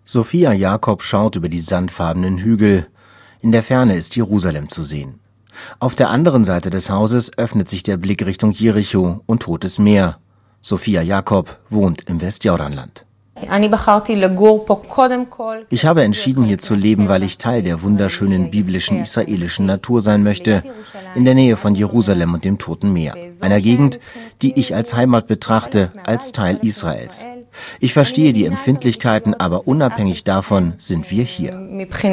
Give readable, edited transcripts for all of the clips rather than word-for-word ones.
Sophia Jakob schaut über die sandfarbenen Hügel. In der Ferne ist Jerusalem zu sehen. Auf der anderen Seite des Hauses öffnet sich der Blick Richtung Jericho und Totes Meer. Sophia Jakob wohnt im Westjordanland. Ich habe entschieden, hier zu leben, weil ich Teil der wunderschönen biblischen israelischen Natur sein möchte, in der Nähe von Jerusalem und dem Toten Meer, einer Gegend, die ich als Heimat betrachte, als Teil Israels. Ich verstehe die Empfindlichkeiten, aber unabhängig davon sind wir hier.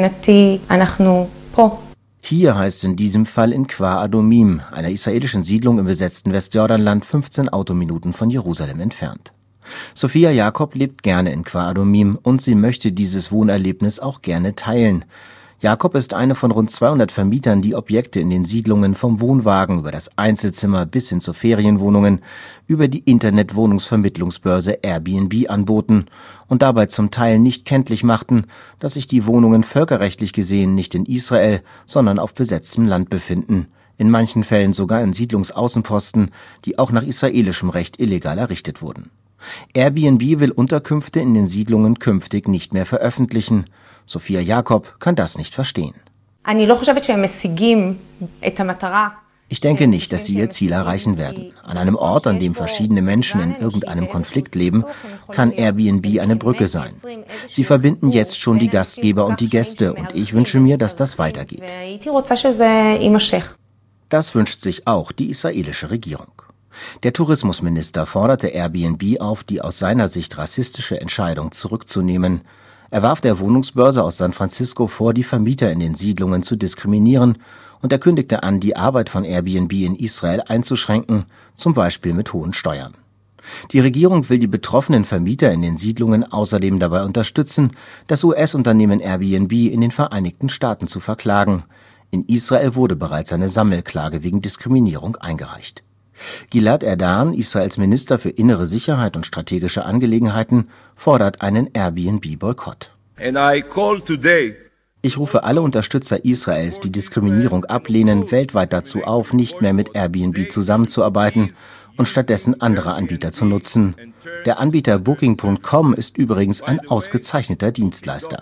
Hier heißt in diesem Fall in Kfar Adumim, einer israelischen Siedlung im besetzten Westjordanland, 15 Autominuten von Jerusalem entfernt. Sophia Jakob lebt gerne in Kfar Adumim und sie möchte dieses Wohnerlebnis auch gerne teilen. Jakob ist eine von rund 200 Vermietern, die Objekte in den Siedlungen vom Wohnwagen über das Einzelzimmer bis hin zu Ferienwohnungen über die Internetwohnungsvermittlungsbörse Airbnb anboten und dabei zum Teil nicht kenntlich machten, dass sich die Wohnungen völkerrechtlich gesehen nicht in Israel, sondern auf besetztem Land befinden, in manchen Fällen sogar in Siedlungsaußenposten, die auch nach israelischem Recht illegal errichtet wurden. Airbnb will Unterkünfte in den Siedlungen künftig nicht mehr veröffentlichen. Sophia Jakob kann das nicht verstehen. Ich denke nicht, dass sie ihr Ziel erreichen werden. An einem Ort, an dem verschiedene Menschen in irgendeinem Konflikt leben, kann Airbnb eine Brücke sein. Sie verbinden jetzt schon die Gastgeber und die Gäste und ich wünsche mir, dass das weitergeht. Das wünscht sich auch die israelische Regierung. Der Tourismusminister forderte Airbnb auf, die aus seiner Sicht rassistische Entscheidung zurückzunehmen. Er warf der Wohnungsbörse aus San Francisco vor, die Vermieter in den Siedlungen zu diskriminieren, und er kündigte an, die Arbeit von Airbnb in Israel einzuschränken, zum Beispiel mit hohen Steuern. Die Regierung will die betroffenen Vermieter in den Siedlungen außerdem dabei unterstützen, das US-Unternehmen Airbnb in den Vereinigten Staaten zu verklagen. In Israel wurde bereits eine Sammelklage wegen Diskriminierung eingereicht. Gilad Erdan, Israels Minister für innere Sicherheit und strategische Angelegenheiten, fordert einen Airbnb-Boykott. Ich rufe alle Unterstützer Israels, die Diskriminierung ablehnen, weltweit dazu auf, nicht mehr mit Airbnb zusammenzuarbeiten und stattdessen andere Anbieter zu nutzen. Der Anbieter Booking.com ist übrigens ein ausgezeichneter Dienstleister.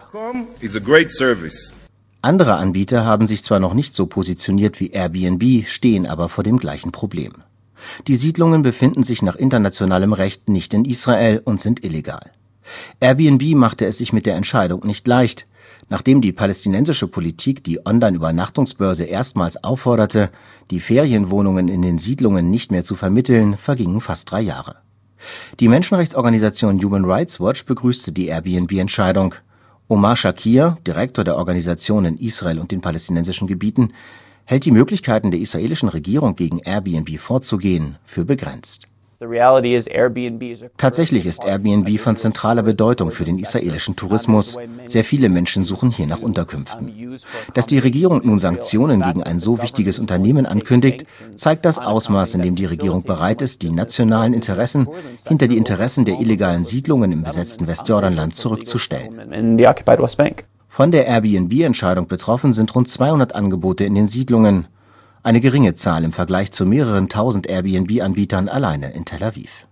Andere Anbieter haben sich zwar noch nicht so positioniert wie Airbnb, stehen aber vor dem gleichen Problem. Die Siedlungen befinden sich nach internationalem Recht nicht in Israel und sind illegal. Airbnb machte es sich mit der Entscheidung nicht leicht. Nachdem die palästinensische Politik die Online-Übernachtungsbörse erstmals aufforderte, die Ferienwohnungen in den Siedlungen nicht mehr zu vermitteln, vergingen fast 3 Jahre. Die Menschenrechtsorganisation Human Rights Watch begrüßte die Airbnb-Entscheidung. Omar Shakir, Direktor der Organisation in Israel und den palästinensischen Gebieten, hält die Möglichkeiten der israelischen Regierung gegen Airbnb vorzugehen für begrenzt. Tatsächlich ist Airbnb von zentraler Bedeutung für den israelischen Tourismus. Sehr viele Menschen suchen hier nach Unterkünften. Dass die Regierung nun Sanktionen gegen ein so wichtiges Unternehmen ankündigt, zeigt das Ausmaß, in dem die Regierung bereit ist, die nationalen Interessen hinter die Interessen der illegalen Siedlungen im besetzten Westjordanland zurückzustellen. Von der Airbnb-Entscheidung betroffen sind rund 200 Angebote in den Siedlungen. Eine geringe Zahl im Vergleich zu mehreren tausend Airbnb-Anbietern alleine in Tel Aviv.